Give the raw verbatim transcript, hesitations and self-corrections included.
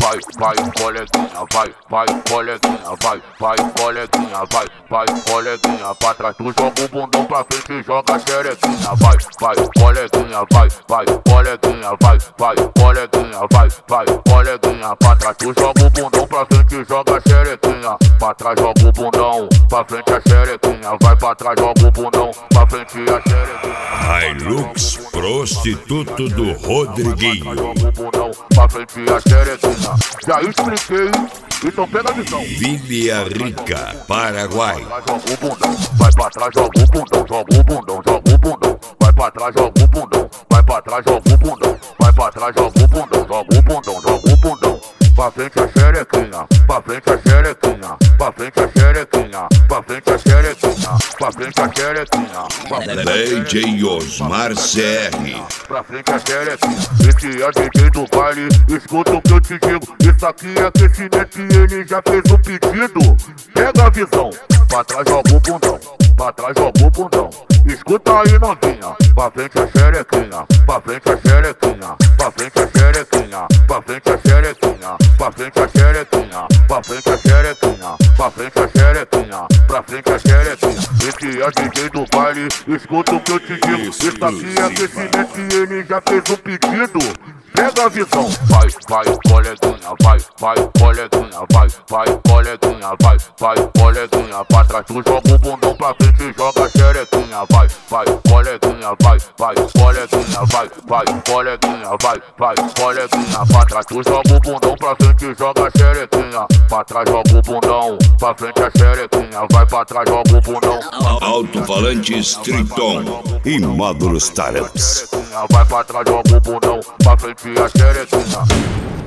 vai, vai, coleguinha, vai, vai, coleguinha, vai, vai, coleguinha, vai, vai, coleguinha, pra trás tu joga o bundão pra frente e joga a xerequinha, vai, vai, coleguinha, vai, vai, coleguinha, vai, vai, coleguinha, vai, vai, coleguinha, pra trás tu joga o bundão pra frente e joga a xerequinha, pra trás joga o bundão, pra frente a xerequinha, vai pra trás joga o bundão, pra frente a xerequinha. Hilux prostituto do Rodriguinho. Joga o bundão, pra frente a xerequinha. Já expliquei, então pega a visão. Vila Rica, Paraguai. Joga o bundão, vai pra trás, joga o bundão, joga o bundão, joga o bundão, vai pra trás, joga o bundão, vai pra trás, joga o bundão, vai pra trás, joga o bundão, joga o bundão, joga o bundão, pra frente a xerequinha, pra frente a xerequinha, pra frente a xerequinha, pra frente a xerequinha, pra frente a xerequinha. D J Osmar C R. Pra frente a xerequinha, esse é D J do baile, escuta o que eu te digo, isso aqui é aquecimento e ele já fez o pedido. Pega a visão, pra trás joga o bundão, pra trás joga o bundão, escuta aí novinha, pra frente a xerequinha, pra frente a xerequinha, pra frente a xerequinha, pra frente a xerequinha, pra frente a xerequinha, pra frente a xerequinha, pra frente a xerequinha, pra frente a xerequinha, esse é D J do baile, escuta o que eu te digo, isso aqui é aquecimento e ele já fez o pedido. Pega a visão, vai, vai, coleguinha, vai, vai, coleguinha, vai, vai, coleguinha, vai, vai, coleguinha, pra trás tu joga o bundão pra frente e joga a xerequinha, vai, vai, coleguinha, vai, vai, coleguinha, vai, vai, coleguinha, vai, vai, coleguinha, pra trás tu joga o bundão pra frente e joga a xerequinha, pra trás joga o bundão, pra frente a xerequinha, vai pra trás joga o bundão. Alto-falantes Triton e módulos Tareps. Vai pra trás joga o bundão, pra frente a xerequinha.